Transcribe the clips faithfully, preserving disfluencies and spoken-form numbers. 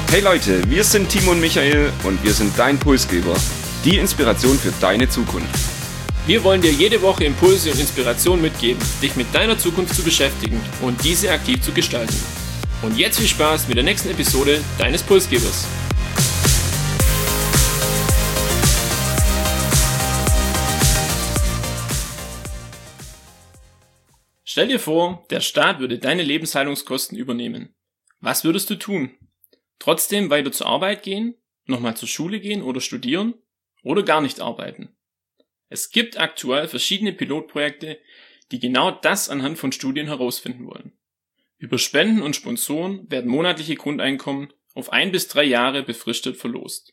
Hey Leute, wir sind Timo und Michael und wir sind dein Pulsgeber, die Inspiration für deine Zukunft. Wir wollen dir jede Woche Impulse und Inspiration mitgeben, dich mit deiner Zukunft zu beschäftigen und diese aktiv zu gestalten. Und jetzt viel Spaß mit der nächsten Episode deines Pulsgebers. Stell dir vor, der Staat würde deine Lebenshaltungskosten übernehmen. Was würdest du tun? Trotzdem weiter zur Arbeit gehen, nochmal zur Schule gehen oder studieren oder gar nicht arbeiten? Es gibt aktuell verschiedene Pilotprojekte, die genau das anhand von Studien herausfinden wollen. Über Spenden und Sponsoren werden monatliche Grundeinkommen auf ein bis drei Jahre befristet verlost.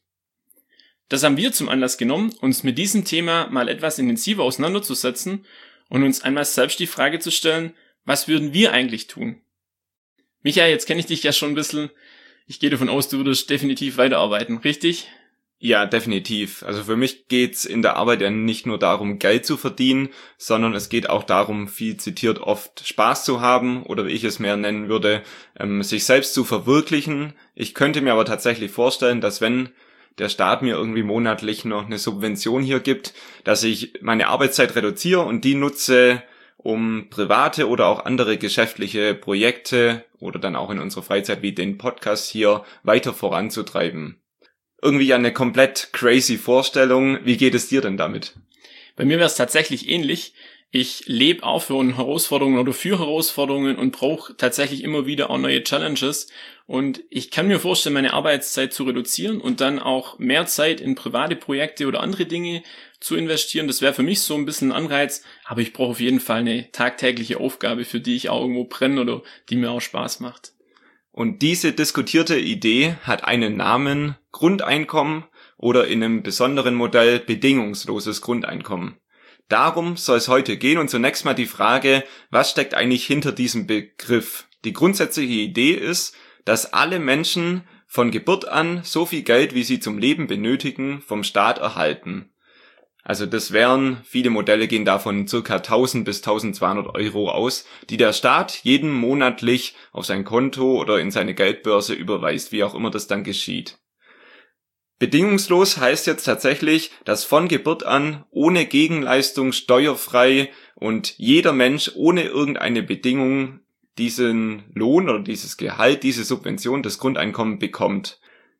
Das haben wir zum Anlass genommen, uns mit diesem Thema mal etwas intensiver auseinanderzusetzen und uns einmal selbst die Frage zu stellen, was würden wir eigentlich tun? Michael, jetzt kenne ich dich ja schon ein bisschen. Ich gehe davon aus, du würdest definitiv weiterarbeiten, richtig? Ja, definitiv. Also für mich geht's in der Arbeit ja nicht nur darum, Geld zu verdienen, sondern es geht auch darum, viel zitiert oft Spaß zu haben oder wie ich es mehr nennen würde, ähm, sich selbst zu verwirklichen. Ich könnte mir aber tatsächlich vorstellen, dass wenn der Staat mir irgendwie monatlich noch eine Subvention hier gibt, dass ich meine Arbeitszeit reduziere und die nutze, um private oder auch andere geschäftliche Projekte oder dann auch in unserer Freizeit wie den Podcast hier weiter voranzutreiben. Irgendwie eine komplett crazy Vorstellung. Wie geht es dir denn damit? Bei mir wäre es tatsächlich ähnlich. Ich lebe auch für Herausforderungen oder für Herausforderungen und brauche tatsächlich immer wieder auch neue Challenges. Und ich kann mir vorstellen, meine Arbeitszeit zu reduzieren und dann auch mehr Zeit in private Projekte oder andere Dinge zu investieren. Das wäre für mich so ein bisschen ein Anreiz, aber ich brauche auf jeden Fall eine tagtägliche Aufgabe, für die ich auch irgendwo brenne oder die mir auch Spaß macht. Und diese diskutierte Idee hat einen Namen: Grundeinkommen oder in einem besonderen Modell bedingungsloses Grundeinkommen. Darum soll es heute gehen und zunächst mal die Frage, was steckt eigentlich hinter diesem Begriff? Die grundsätzliche Idee ist, dass alle Menschen von Geburt an so viel Geld, wie sie zum Leben benötigen, vom Staat erhalten. Also das wären, viele Modelle gehen davon circa tausend bis tausendzweihundert Euro aus, die der Staat jeden monatlich auf sein Konto oder in seine Geldbörse überweist, wie auch immer das dann geschieht. Bedingungslos heißt jetzt tatsächlich, dass von Geburt an ohne Gegenleistung steuerfrei und jeder Mensch ohne irgendeine Bedingung diesen Lohn oder dieses Gehalt, diese Subvention, das Grundeinkommen bekommt.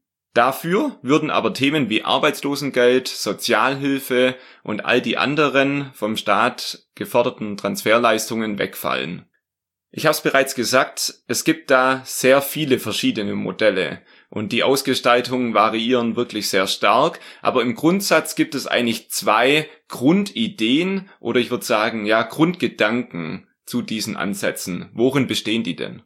Dafür würden aber Themen wie Arbeitslosengeld, Sozialhilfe und all die anderen vom Staat geforderten Transferleistungen wegfallen. Ich habe es bereits gesagt, es gibt da sehr viele verschiedene Modelle und die Ausgestaltungen variieren wirklich sehr stark, aber im Grundsatz gibt es eigentlich zwei Grundideen oder ich würde sagen, ja, Grundgedanken zu diesen Ansätzen. Worin bestehen die denn?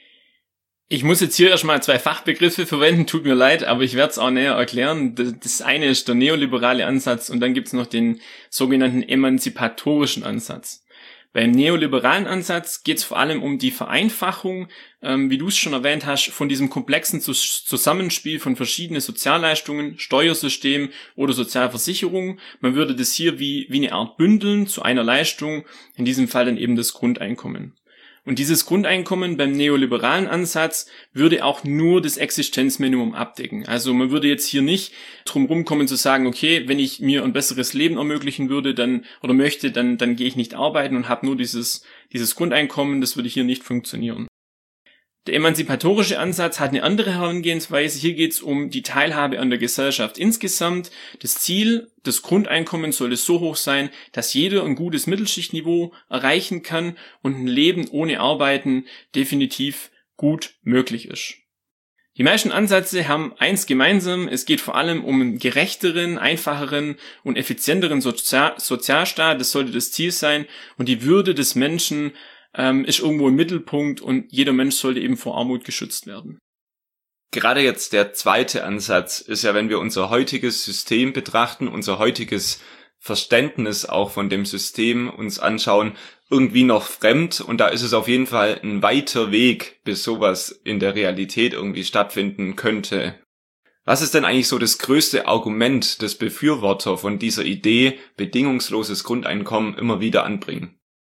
Ich muss jetzt hier erstmal zwei Fachbegriffe verwenden, tut mir leid, aber ich werde es auch näher erklären. Das eine ist der neoliberale Ansatz und dann gibt es noch den sogenannten emanzipatorischen Ansatz. Beim neoliberalen Ansatz geht es vor allem um die Vereinfachung, ähm, wie du es schon erwähnt hast, von diesem komplexen Zusammenspiel von verschiedenen Sozialleistungen, Steuersystem oder Sozialversicherung. Man würde das hier wie, wie eine Art bündeln zu einer Leistung, in diesem Fall dann eben das Grundeinkommen. Und dieses Grundeinkommen beim neoliberalen Ansatz würde auch nur das Existenzminimum abdecken. Also man würde jetzt hier nicht drum rumkommen zu sagen, okay, wenn ich mir ein besseres Leben ermöglichen würde, dann oder möchte, dann dann gehe ich nicht arbeiten und habe nur dieses dieses Grundeinkommen. Das würde hier nicht funktionieren. Der emanzipatorische Ansatz hat eine andere Herangehensweise. Hier geht es um die Teilhabe an der Gesellschaft insgesamt. Das Ziel des Grundeinkommens sollte so hoch sein, dass jeder ein gutes Mittelschichtniveau erreichen kann und ein Leben ohne Arbeiten definitiv gut möglich ist. Die meisten Ansätze haben eins gemeinsam: Es geht vor allem um einen gerechteren, einfacheren und effizienteren Sozial- Sozialstaat. Das sollte das Ziel sein. Und die Würde des Menschen ähm, ist irgendwo im Mittelpunkt und jeder Mensch sollte eben vor Armut geschützt werden. Gerade jetzt der zweite Ansatz ist ja, wenn wir unser heutiges System betrachten, unser heutiges Verständnis auch von dem System uns anschauen, irgendwie noch fremd, und da ist es auf jeden Fall ein weiter Weg, bis sowas in der Realität irgendwie stattfinden könnte. Was ist denn eigentlich so das größte Argument, das Befürworter von dieser Idee bedingungsloses Grundeinkommen immer wieder anbringen?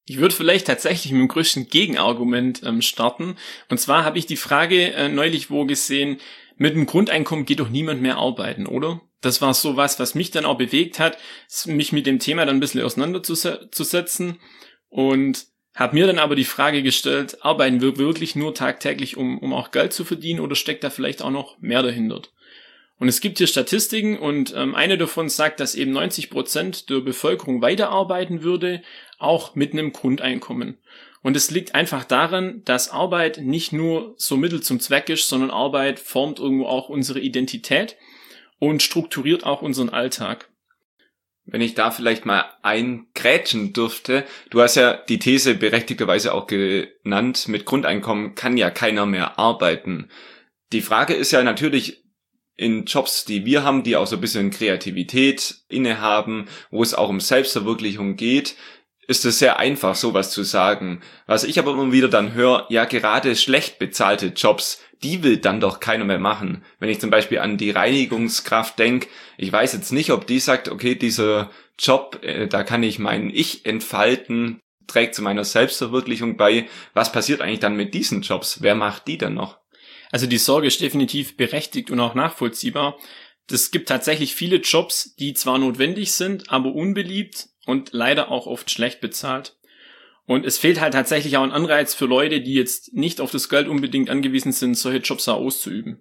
Ich würde vielleicht tatsächlich mit dem größten Gegenargument ähm, starten. Und zwar habe ich die Frage äh, neulich wo gesehen, mit dem Grundeinkommen geht doch niemand mehr arbeiten, oder? Das war so was, was mich dann auch bewegt hat, mich mit dem Thema dann ein bisschen auseinanderzusetzen und habe mir dann aber die Frage gestellt, arbeiten wir wirklich nur tagtäglich, um, um auch Geld zu verdienen oder steckt da vielleicht auch noch mehr dahinter? Und es gibt hier Statistiken und ähm, eine davon sagt, dass eben neunzig Prozent der Bevölkerung weiterarbeiten würde, auch mit einem Grundeinkommen. Und es liegt einfach daran, dass Arbeit nicht nur so Mittel zum Zweck ist, sondern Arbeit formt irgendwo auch unsere Identität und strukturiert auch unseren Alltag. Wenn ich da vielleicht mal eingrätschen dürfte, du hast ja die These berechtigterweise auch genannt, mit Grundeinkommen kann ja keiner mehr arbeiten. Die Frage ist ja natürlich, in Jobs, die wir haben, die auch so ein bisschen Kreativität innehaben, wo es auch um Selbstverwirklichung geht, ist es sehr einfach, sowas zu sagen. Was ich aber immer wieder dann höre, ja, gerade schlecht bezahlte Jobs, die will dann doch keiner mehr machen. Wenn ich zum Beispiel an die Reinigungskraft denke, ich weiß jetzt nicht, ob die sagt, okay, dieser Job, äh, da kann ich mein Ich entfalten, trägt zu meiner Selbstverwirklichung bei. Was passiert eigentlich dann mit diesen Jobs? Wer macht die dann noch? Also die Sorge ist definitiv berechtigt und auch nachvollziehbar. Es gibt tatsächlich viele Jobs, die zwar notwendig sind, aber unbeliebt und leider auch oft schlecht bezahlt. Und es fehlt halt tatsächlich auch ein Anreiz für Leute, die jetzt nicht auf das Geld unbedingt angewiesen sind, solche Jobs auch auszuüben.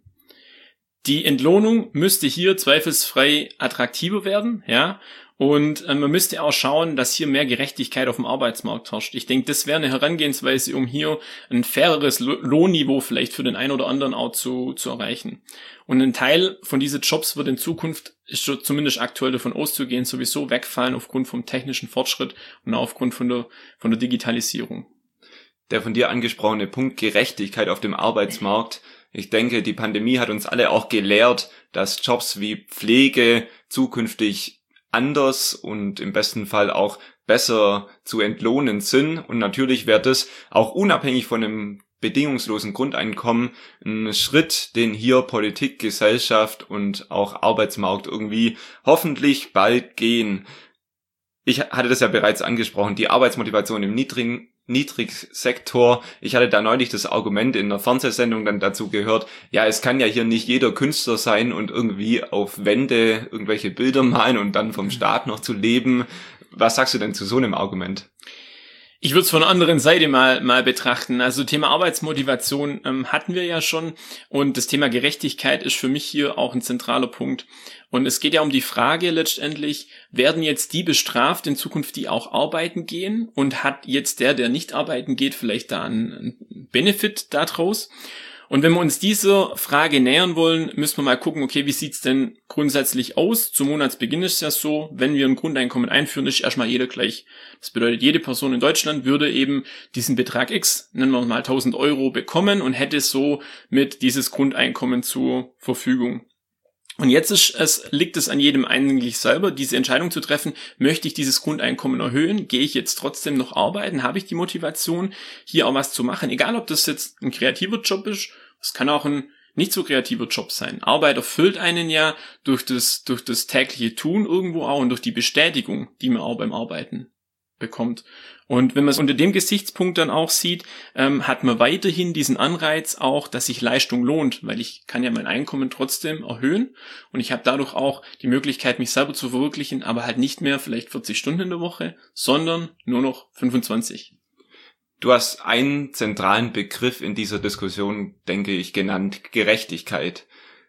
Die Entlohnung müsste hier zweifelsfrei attraktiver werden, ja. Und äh, man müsste auch schauen, dass hier mehr Gerechtigkeit auf dem Arbeitsmarkt herrscht. Ich denke, das wäre eine Herangehensweise, um hier ein faireres Lohnniveau vielleicht für den einen oder anderen auch zu, zu erreichen. Und ein Teil von diesen Jobs wird in Zukunft, ist schon zumindest aktuell davon auszugehen, sowieso wegfallen aufgrund vom technischen Fortschritt und auch aufgrund von der, von der Digitalisierung. Der von dir angesprochene Punkt Gerechtigkeit auf dem Arbeitsmarkt. Ich denke, die Pandemie hat uns alle auch gelehrt, dass Jobs wie Pflege zukünftig anders und im besten Fall auch besser zu entlohnen sind. Und natürlich wäre das auch unabhängig von einem bedingungslosen Grundeinkommen ein Schritt, den hier Politik, Gesellschaft und auch Arbeitsmarkt irgendwie hoffentlich bald gehen. Ich hatte das ja bereits angesprochen, die Arbeitsmotivation im niedrigen Niedrigsektor. Ich hatte da neulich das Argument in einer Fernsehsendung dann dazu gehört, ja, es kann ja hier nicht jeder Künstler sein und irgendwie auf Wände irgendwelche Bilder malen und dann vom Staat noch zu leben. Was sagst du denn zu so einem Argument? Ich würde es von der anderen Seite mal mal betrachten. Also Thema Arbeitsmotivation ähm, hatten wir ja schon und das Thema Gerechtigkeit ist für mich hier auch ein zentraler Punkt. Und es geht ja um die Frage letztendlich, werden jetzt die bestraft in Zukunft, die auch arbeiten gehen und hat jetzt der, der nicht arbeiten geht, vielleicht da einen Benefit daraus? Und wenn wir uns dieser Frage nähern wollen, müssen wir mal gucken, okay, wie sieht's denn grundsätzlich aus? Zum Monatsbeginn ist es ja so, wenn wir ein Grundeinkommen einführen, ist erstmal jeder gleich. Das bedeutet, jede Person in Deutschland würde eben diesen Betrag X, nennen wir mal tausend Euro, bekommen und hätte so mit dieses Grundeinkommen zur Verfügung. Und jetzt ist es, liegt es an jedem eigentlich selber, diese Entscheidung zu treffen, möchte ich dieses Grundeinkommen erhöhen, gehe ich jetzt trotzdem noch arbeiten, habe ich die Motivation, hier auch was zu machen, egal ob das jetzt ein kreativer Job ist, es kann auch ein nicht so kreativer Job sein. Arbeit erfüllt einen ja durch das, durch das tägliche Tun irgendwo auch und durch die Bestätigung, die man auch beim Arbeiten bekommt. Und wenn man es unter dem Gesichtspunkt dann auch sieht, ähm, hat man weiterhin diesen Anreiz auch, dass sich Leistung lohnt, weil ich kann ja mein Einkommen trotzdem erhöhen und ich habe dadurch auch die Möglichkeit, mich selber zu verwirklichen, aber halt nicht mehr vielleicht vierzig Stunden in der Woche, sondern nur noch fünfundzwanzig. Du hast einen zentralen Begriff in dieser Diskussion, denke ich, genannt, Gerechtigkeit.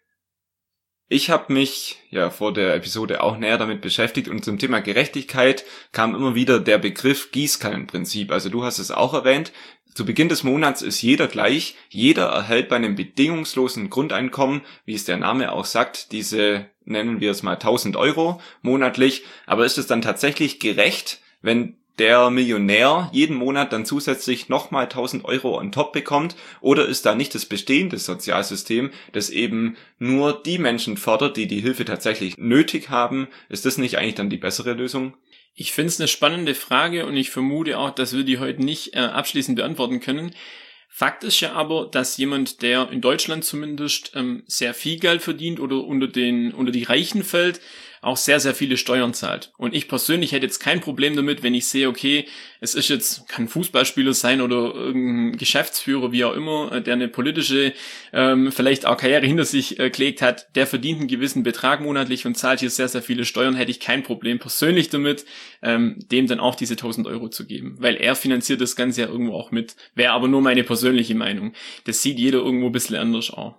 Ich habe mich ja vor der Episode auch näher damit beschäftigt und zum Thema Gerechtigkeit kam immer wieder der Begriff Gießkannenprinzip. Also du hast es auch erwähnt. Zu Beginn des Monats ist jeder gleich. Jeder erhält bei einem bedingungslosen Grundeinkommen, wie es der Name auch sagt, diese, nennen wir es mal tausend Euro monatlich. Aber ist es dann tatsächlich gerecht, wenn der Millionär jeden Monat dann zusätzlich nochmal tausend Euro on top bekommt? Oder ist da nicht das bestehende Sozialsystem, das eben nur die Menschen fördert, die die Hilfe tatsächlich nötig haben? Ist das nicht eigentlich dann die bessere Lösung? Ich finde es eine spannende Frage und ich vermute auch, dass wir die heute nicht äh, abschließend beantworten können. Fakt ist ja aber, dass jemand, der in Deutschland zumindest ähm, sehr viel Geld verdient oder unter den unter die Reichen fällt, auch sehr, sehr viele Steuern zahlt. Und ich persönlich hätte jetzt kein Problem damit, wenn ich sehe, okay, es ist jetzt, kann Fußballspieler sein oder irgendein Geschäftsführer, wie auch immer, der eine politische, ähm, vielleicht auch Karriere hinter sich äh, gelegt hat, der verdient einen gewissen Betrag monatlich und zahlt hier sehr, sehr viele Steuern, hätte ich kein Problem persönlich damit, ähm, dem dann auch diese tausend Euro zu geben, weil er finanziert das Ganze ja irgendwo auch mit. Wäre aber nur meine persönliche Meinung. Das sieht jeder irgendwo ein bisschen anders auch.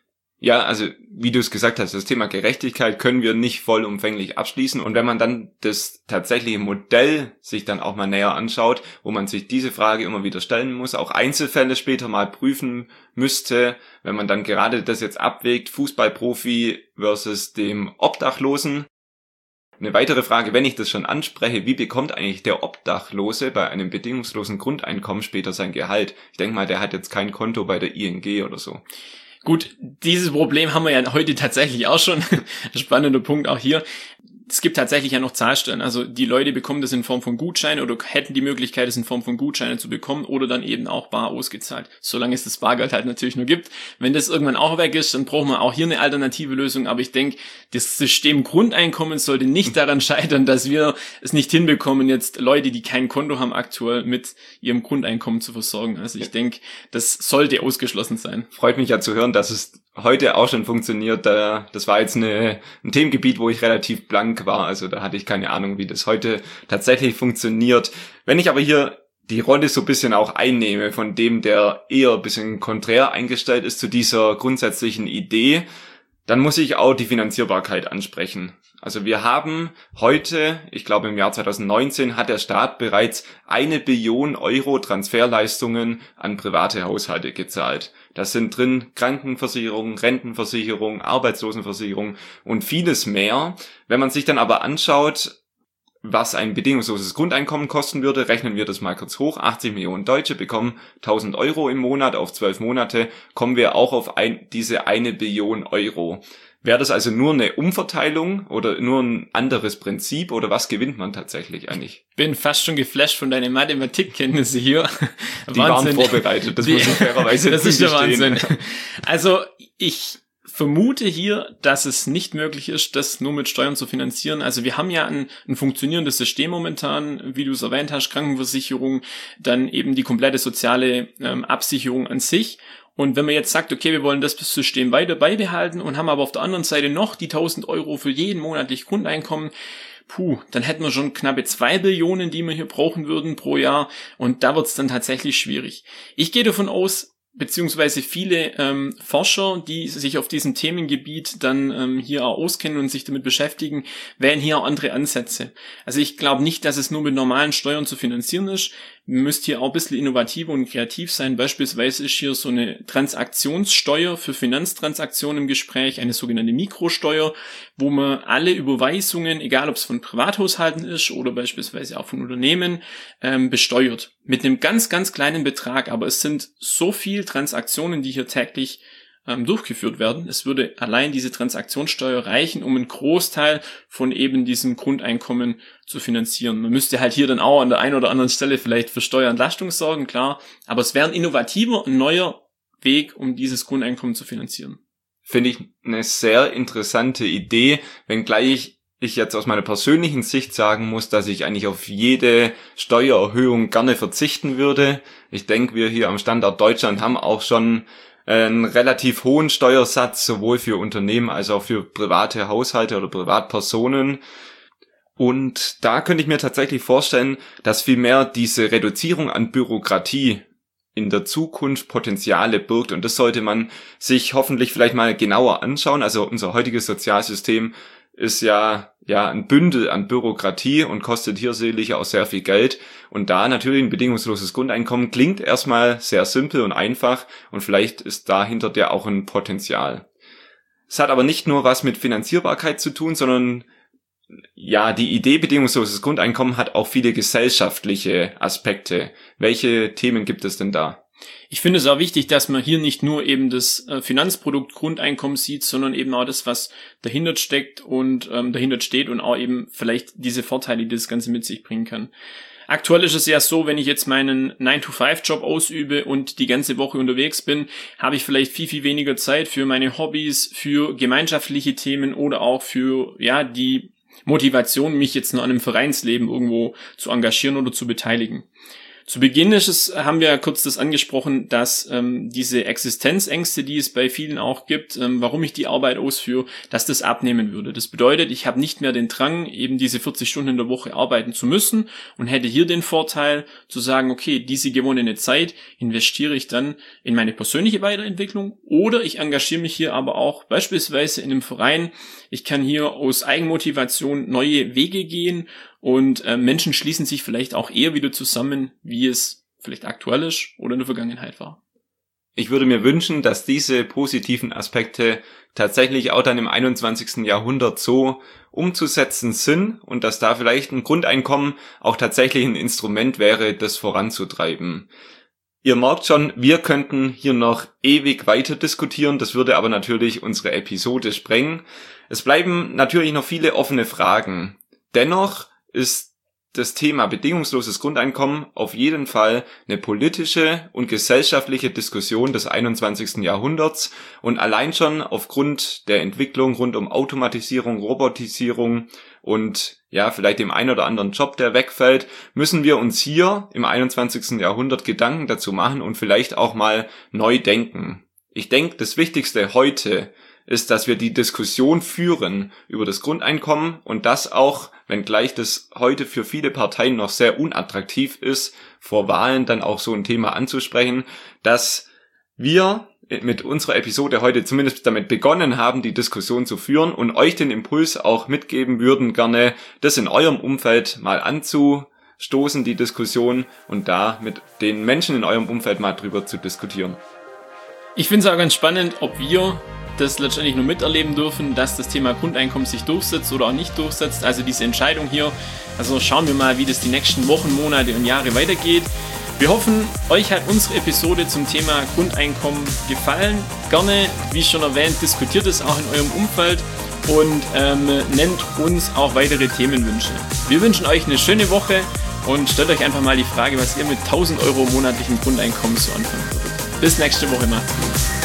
Ja, also wie du es gesagt hast, das Thema Gerechtigkeit können wir nicht vollumfänglich abschließen. Und wenn man dann das tatsächliche Modell sich dann auch mal näher anschaut, wo man sich diese Frage immer wieder stellen muss, auch Einzelfälle später mal prüfen müsste, wenn man dann gerade das jetzt abwägt, Fußballprofi versus dem Obdachlosen. Eine weitere Frage, wenn ich das schon anspreche, wie bekommt eigentlich der Obdachlose bei einem bedingungslosen Grundeinkommen später sein Gehalt? Ich denke mal, der hat jetzt kein Konto bei der I N G oder so. Gut, dieses Problem haben wir ja heute tatsächlich auch schon. Spannender Punkt auch hier. Es gibt tatsächlich ja noch Zahlstellen. Also die Leute bekommen das in Form von Gutscheinen oder hätten die Möglichkeit, es in Form von Gutscheinen zu bekommen oder dann eben auch bar ausgezahlt. Solange es das Bargeld halt natürlich nur gibt. Wenn das irgendwann auch weg ist, dann brauchen wir auch hier eine alternative Lösung. Aber ich denke, das System Grundeinkommen sollte nicht daran scheitern, dass wir es nicht hinbekommen, jetzt Leute, die kein Konto haben, aktuell mit ihrem Grundeinkommen zu versorgen. Also ich denke, das sollte ausgeschlossen sein. Freut mich ja zu hören, dass es heute auch schon funktioniert. Das war jetzt eine, ein Themengebiet, wo ich relativ blank war. Also da hatte ich keine Ahnung, wie das heute tatsächlich funktioniert. Wenn ich aber hier die Rolle so ein bisschen auch einnehme von dem, der eher ein bisschen konträr eingestellt ist zu dieser grundsätzlichen Idee, dann muss ich auch die Finanzierbarkeit ansprechen. Also wir haben heute, ich glaube im Jahr zwanzig neunzehn, hat der Staat bereits eine Billion Euro Transferleistungen an private Haushalte gezahlt. Das sind drin Krankenversicherung, Rentenversicherung, Arbeitslosenversicherung und vieles mehr. Wenn man sich dann aber anschaut, was ein bedingungsloses Grundeinkommen kosten würde, rechnen wir das mal kurz hoch. achtzig Millionen Deutsche bekommen tausend Euro im Monat auf zwölf Monate, kommen wir auch auf ein, diese eine Billion Euro. Wäre das also nur eine Umverteilung oder nur ein anderes Prinzip oder was gewinnt man tatsächlich eigentlich? Bin fast schon geflasht von deinen Mathematikkenntnisse hier. Die Wahnsinn. Waren vorbereitet, das Die, muss ich fairerweise Das ist der Wahnsinn. Also ich vermute hier, dass es nicht möglich ist, das nur mit Steuern zu finanzieren. Also wir haben ja ein, ein funktionierendes System momentan, wie du es erwähnt hast, Krankenversicherung, dann eben die komplette soziale ähm, Absicherung an sich. Und wenn man jetzt sagt, okay, wir wollen das System weiter beibehalten und haben aber auf der anderen Seite noch die tausend Euro für jeden monatlich Grundeinkommen, puh, dann hätten wir schon knappe zwei Billionen, die wir hier brauchen würden pro Jahr. Und da wird's dann tatsächlich schwierig. Ich gehe davon aus, beziehungsweise viele ähm, Forscher, die sich auf diesem Themengebiet dann ähm, hier auch auskennen und sich damit beschäftigen, wählen hier auch andere Ansätze. Also ich glaube nicht, dass es nur mit normalen Steuern zu finanzieren ist. Man müsste hier auch ein bisschen innovativer und kreativ sein. Beispielsweise ist hier so eine Transaktionssteuer für Finanztransaktionen im Gespräch, eine sogenannte Mikrosteuer, wo man alle Überweisungen, egal ob es von Privathaushalten ist oder beispielsweise auch von Unternehmen, ähm, besteuert. Mit einem ganz, ganz kleinen Betrag. Aber es sind so viele Transaktionen, die hier täglich ähm, durchgeführt werden. Es würde allein diese Transaktionssteuer reichen, um einen Großteil von eben diesem Grundeinkommen zu finanzieren. Man müsste halt hier dann auch an der einen oder anderen Stelle vielleicht für Steuerentlastung sorgen, klar. Aber es wäre ein innovativer, ein neuer Weg, um dieses Grundeinkommen zu finanzieren. Finde ich eine sehr interessante Idee, wenngleich ich jetzt aus meiner persönlichen Sicht sagen muss, dass ich eigentlich auf jede Steuererhöhung gerne verzichten würde. Ich denke, wir hier am Standort Deutschland haben auch schon einen relativ hohen Steuersatz, sowohl für Unternehmen als auch für private Haushalte oder Privatpersonen. Und da könnte ich mir tatsächlich vorstellen, dass vielmehr diese Reduzierung an Bürokratie in der Zukunft Potenziale birgt. Und das sollte man sich hoffentlich vielleicht mal genauer anschauen. Also unser heutiges Sozialsystem ist ja ja ein Bündel an Bürokratie und kostet hier sicherlich auch sehr viel Geld. Und da natürlich ein bedingungsloses Grundeinkommen klingt erstmal sehr simpel und einfach und vielleicht ist dahinter der auch ein Potenzial. Es hat aber nicht nur was mit Finanzierbarkeit zu tun, sondern ja, die Idee bedingungsloses Grundeinkommen hat auch viele gesellschaftliche Aspekte. Welche Themen gibt es denn da? Ich finde es auch wichtig, dass man hier nicht nur eben das äh, Finanzprodukt Grundeinkommen sieht, sondern eben auch das, was dahinter steckt und ähm, dahinter steht und auch eben vielleicht diese Vorteile, die das Ganze mit sich bringen kann. Aktuell ist es ja so, wenn ich jetzt meinen nine to five Job ausübe und die ganze Woche unterwegs bin, habe ich vielleicht viel, viel weniger Zeit für meine Hobbys, für gemeinschaftliche Themen oder auch für, ja, die Motivation, mich jetzt noch an einem Vereinsleben irgendwo zu engagieren oder zu beteiligen. Zu Beginn ist es, haben wir ja kurz das angesprochen, dass ähm, diese Existenzängste, die es bei vielen auch gibt, ähm, warum ich die Arbeit ausführe, dass das abnehmen würde. Das bedeutet, ich habe nicht mehr den Drang, eben diese vierzig Stunden in der Woche arbeiten zu müssen und hätte hier den Vorteil zu sagen, okay, diese gewonnene Zeit investiere ich dann in meine persönliche Weiterentwicklung oder ich engagiere mich hier aber auch beispielsweise in einem Verein. Ich kann hier aus Eigenmotivation neue Wege gehen und äh, Menschen schließen sich vielleicht auch eher wieder zusammen, wie es vielleicht aktuell ist oder in der Vergangenheit war. Ich würde mir wünschen, dass diese positiven Aspekte tatsächlich auch dann im einundzwanzigsten Jahrhundert so umzusetzen sind und dass da vielleicht ein Grundeinkommen auch tatsächlich ein Instrument wäre, das voranzutreiben. Ihr merkt schon, wir könnten hier noch ewig weiter diskutieren, das würde aber natürlich unsere Episode sprengen. Es bleiben natürlich noch viele offene Fragen. Dennoch ist das Thema bedingungsloses Grundeinkommen auf jeden Fall eine politische und gesellschaftliche Diskussion des einundzwanzigsten Jahrhunderts und allein schon aufgrund der Entwicklung rund um Automatisierung, Robotisierung und ja, vielleicht dem einen oder anderen Job, der wegfällt, müssen wir uns hier im einundzwanzigsten Jahrhundert Gedanken dazu machen und vielleicht auch mal neu denken. Ich denke, das Wichtigste heute ist, dass wir die Diskussion führen über das Grundeinkommen und das auch, wenngleich das heute für viele Parteien noch sehr unattraktiv ist, vor Wahlen dann auch so ein Thema anzusprechen, dass wir mit unserer Episode heute zumindest damit begonnen haben, die Diskussion zu führen und euch den Impuls auch mitgeben würden, gerne das in eurem Umfeld mal anzustoßen, die Diskussion, und da mit den Menschen in eurem Umfeld mal drüber zu diskutieren. Ich finde es auch ganz spannend, ob wir das letztendlich nur miterleben dürfen, dass das Thema Grundeinkommen sich durchsetzt oder auch nicht durchsetzt. Also diese Entscheidung hier. Also schauen wir mal, wie das die nächsten Wochen, Monate und Jahre weitergeht. Wir hoffen, euch hat unsere Episode zum Thema Grundeinkommen gefallen. Gerne, wie schon erwähnt, diskutiert es auch in eurem Umfeld und ähm, nennt uns auch weitere Themenwünsche. Wir wünschen euch eine schöne Woche und stellt euch einfach mal die Frage, was ihr mit tausend Euro monatlichem Grundeinkommen so anfangen würdet. Bis nächste Woche, macht's gut.